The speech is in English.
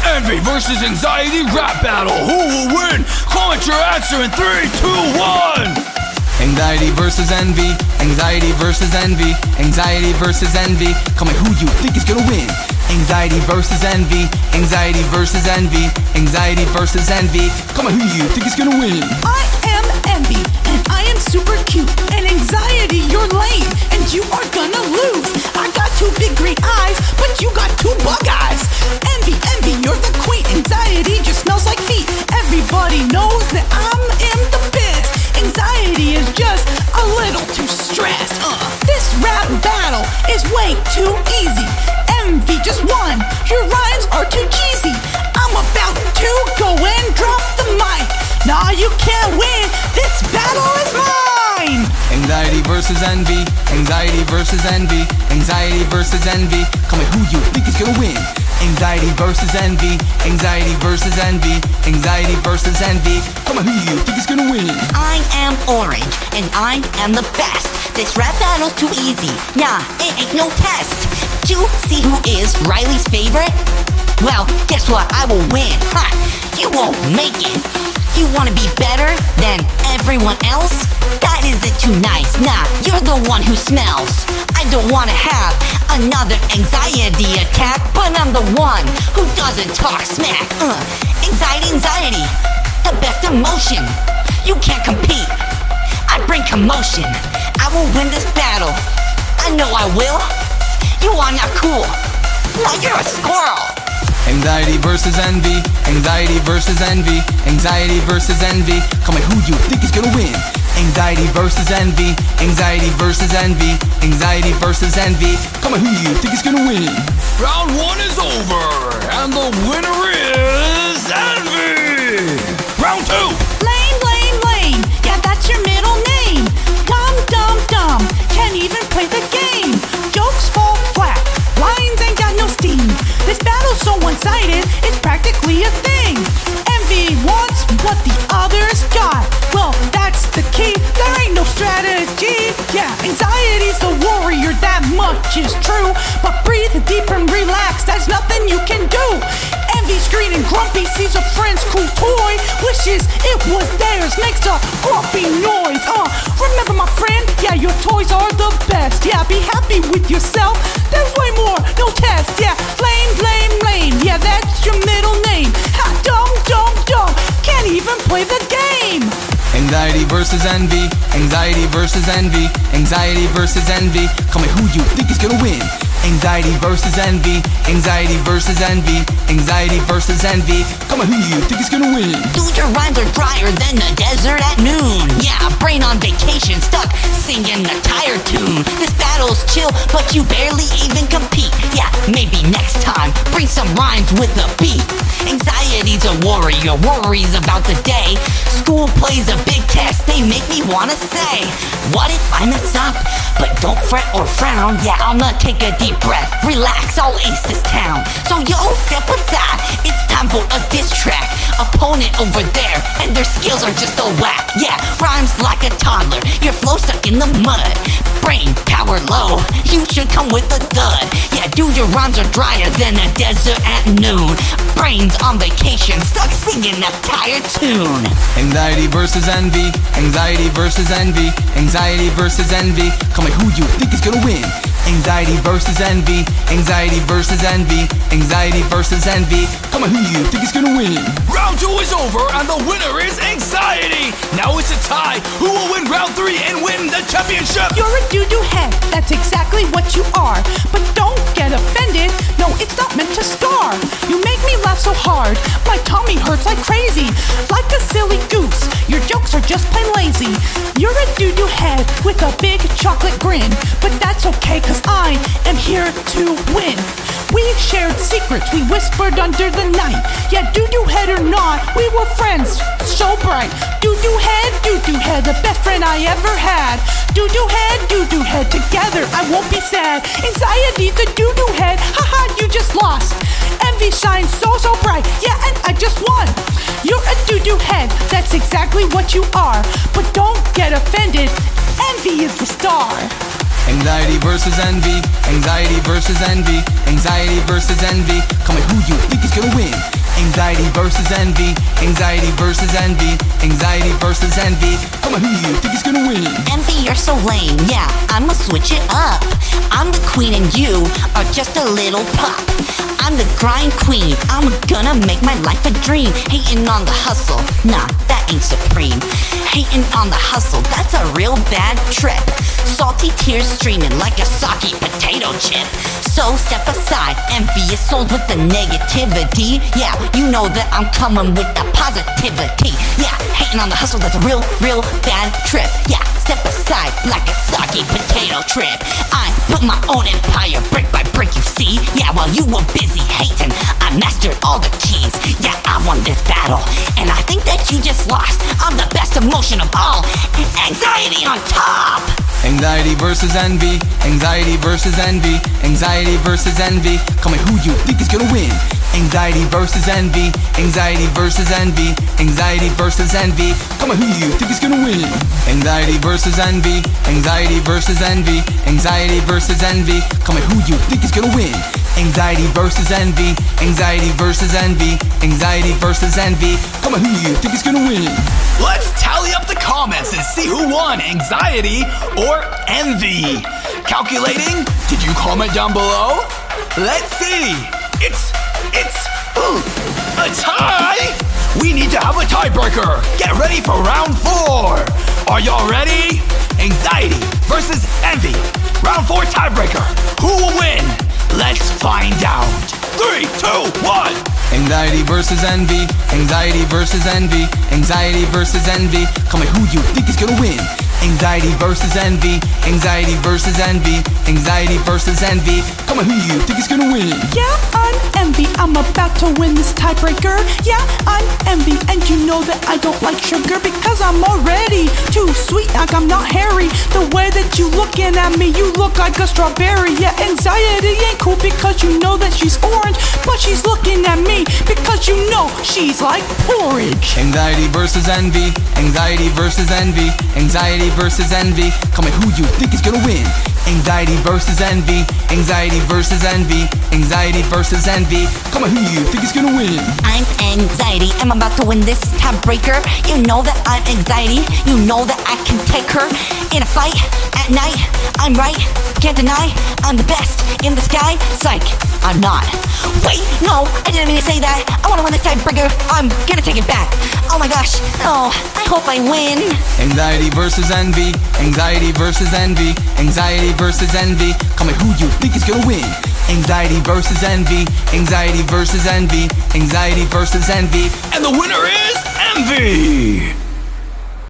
Envy versus Anxiety rap battle. Who will win? Comment your answer in 3, 2, 1. Anxiety versus envy, anxiety versus envy, anxiety versus envy. Comment who you think is gonna win. Anxiety versus envy, anxiety versus envy, anxiety versus envy. Comment who you think is gonna win. I am envy, and I am super cute. And anxiety, you're lame, and you are gonna lose. I got 2 big green eyes, but you got 2 bug eyes. Envy, you're the queen. Anxiety just smells like feet. Everybody knows that I'm in the biz. Anxiety is just a little too stressed. This rap battle is way too easy. Envy just won. Your rhymes are too cheesy. I'm about to go and drop the mic. Nah, you can't win. This battle is mine. Anxiety versus envy, anxiety versus envy, anxiety versus envy. Comment who you think is gonna win. Anxiety versus envy, anxiety versus envy, anxiety versus envy. Comment who you think is gonna win. I am orange, and I am the best. This rap battle's too easy. Nah, it ain't no test. To see who is Riley's favorite? Well, guess what? I will win. Ha! You won't make it. You wanna be better than everyone else? That isn't too nice. Nah, you're the one who smells. I don't wanna have another anxiety attack, but I'm the one who doesn't talk smack. Anxiety, the best emotion. You can't compete. I bring commotion. I will win this battle. I know I will. You are not cool. Now you're a squirrel. Anxiety versus envy, anxiety versus envy, anxiety versus envy. Comment who you think is gonna win. Anxiety versus envy, anxiety versus envy, anxiety versus envy. Comment who you think is gonna win. Round 1 is over, and the winner is Envy. Round 2. Lame. Yeah, that's your middle name. Dumb. Can't even play the game. Jokes fall flat. Lines ain't got no steam. This battle's so one-sided, it's practically a thing. Envy wants what the others got. Well, that's the key. There ain't no strategy. Yeah, anxiety's the warrior, that much is true. But breathe deep and relax, there's nothing you can do. Envy's green and grumpy, sees a friend's cool toy, wishes it was theirs, makes a grumpy noise. Remember my friend? Yeah, your toys are the best. Yeah, be happy with yourself. There's way more, no test. Yeah, lame. Yeah, that's your middle name. Ha, dumb. Can't even play the game. Anxiety versus envy, anxiety versus envy, anxiety versus envy. Comment who you think is gonna win. Anxiety versus envy, anxiety versus envy, anxiety versus envy. Comment who you think is gonna win. Dude, your rhymes are drier than the desert at noon. Yeah, brain on vacation, stuck singing a tired tune. This battle's chill, but you barely even compete. Yeah, maybe next time, bring some rhymes with a beat. Anxiety's a warrior, worries about the day. School plays a big test, they make me wanna say, what if I mess up? But don't fret or frown. Yeah, I'ma take a deep breath, relax, I'll ace this town. So yo, step aside, it's time for a diss track. Opponent over there, and their skills are just a whack. Yeah, rhymes like a toddler, your flow stuck in the mud. Brain power low, you should come with a dud. Yeah, dude, your rhymes are drier than a desert at noon. Brains on vacation, stuck singing a tired tune. Anxiety versus envy, anxiety versus envy, anxiety versus envy. Comment who you think is gonna win. Anxiety versus envy, anxiety versus envy, anxiety versus envy. Comment who you think is gonna win. Round 2 is over, and the winner is Anxiety. Now it's a tie. Who will win round 3 and win the championship? You're a doo-doo head, that's exactly what you are. But don't get offended, no, it's not meant to scar. You make me laugh so hard, my tummy hurts like crazy. Like a silly goose, your jokes are just plain lazy. You're a doo-doo head with a big chocolate grin. But that's okay, cause I am here to win. We shared secrets, we whispered under the night. Yeah, doo-doo head or not, we were friends, so bright. Doo-doo head, the best friend I ever had. Doo-doo head, together I won't be sad. Anxiety, the doo-doo head, haha, you just lost. Envy shines so bright, yeah, and I just won. You're a doo-doo head, that's exactly what you are. But don't get offended, envy is the star. Anxiety versus envy, anxiety versus envy, anxiety versus envy. Comment who you think is gonna win. Anxiety versus envy, anxiety versus envy, anxiety versus envy. Come on, who do you think is gonna win? Envy, you're so lame, yeah, I'ma switch it up. I'm the queen and you are just a little pup. I'm the grind queen, I'm gonna make my life a dream. Hating on the hustle, nah, that ain't supreme. Hating on the hustle, that's a real bad trip. Salty tears streaming like a soggy potato chip. So step aside, envious souls with the negativity. Yeah, you know that I'm coming with the positivity. Yeah, hating on the hustle, that's a real bad trip. Yeah, step aside like a soggy potato trip. I built my own empire brick by brick, you see. Yeah, while you were busy hating, I mastered all the keys. Yeah, I won this battle, and I think that you just lost. I'm the best emotion of all, anxiety on top. Anxiety versus envy, anxiety versus envy, anxiety versus envy. Come on, who you think is gonna win? Anxiety versus envy, anxiety versus envy, anxiety versus envy. Come on, who you think is gonna win? Anxiety versus envy, anxiety versus envy, anxiety versus envy. Come on, who you think is gonna win? Anxiety versus envy, anxiety versus envy, anxiety versus envy. Come on, who you think is gonna win? Let's tally up the comments and see who won, anxiety or envy. Calculating, did you comment down below? Let's see. It's a tie. We need to have a tiebreaker. Get ready for round 4. Are y'all ready? Anxiety versus envy. Round 4 tiebreaker. Who will win? Let's find out. 3, 2, 1. Anxiety versus envy, anxiety versus envy, anxiety versus envy. Come on, who you think is gonna win? Anxiety versus envy, anxiety versus envy, anxiety versus envy. Come on, who you think is gonna win? Yeah, I'm envy. I'm about to win this tiebreaker. Yeah, I'm envy, and you know that I don't like sugar because I'm already too sweet. Like I'm not hairy. The way that you looking at me, you look like a strawberry. Yeah, anxiety ain't cool because you know that she's orange, but she's looking at me because you know she's like porridge. Anxiety versus envy, anxiety versus envy, anxiety versus envy. Come on, who you think is gonna win? Anxiety versus envy, anxiety versus envy, anxiety versus envy. Come on, who you think is gonna win? I'm anxiety, I'm about to win this tiebreaker. You know that I'm anxiety, you know that I can take her. In a fight, at night, I'm right, can't deny, I'm the best in the sky. Psych, I'm not. Wait, no, I didn't mean to say that. I wanna win this tiebreaker, I'm gonna take it back. Oh my gosh, oh, I hope I win. Anxiety versus envy, anxiety versus envy, anxiety versus envy. Come on, who you think is gonna win? Anxiety versus envy, anxiety versus envy, anxiety versus envy. And the winner is envy.